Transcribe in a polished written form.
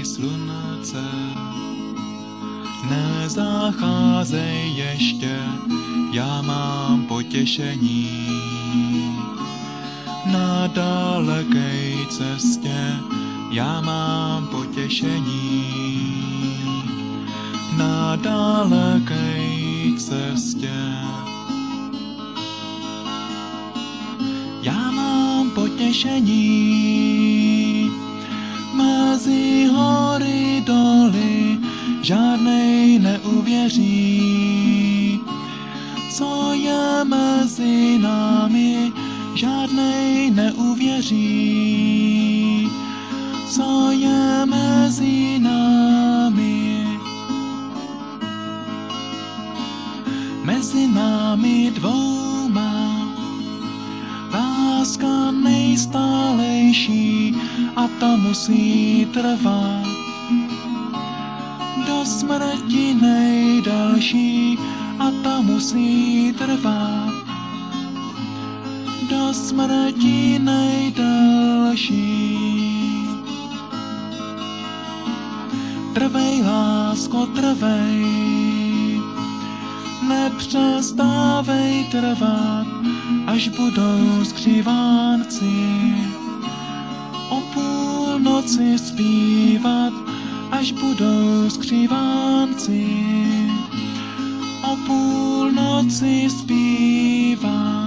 slunce. Nezacházej ještě, já mám potěšení. Na daleké cestě já mám potěšení. Na daleké cestě já mám potěšení. Mezi hory doly žádnej neuvěří. Co je mezi námi, žádnej neuvěří. Co je mezi námi, mezi námi dvouma. Láska nejstálejší a ta musí trvat. Do smrti nejdelší a ta musí trvat. Do smrti nejdelší. Trvej, lásko, trvej, nepřestávej trvat, až budou skřivánci o půlnoci zpívat, až budou skřivánci o půlnoci zpívat.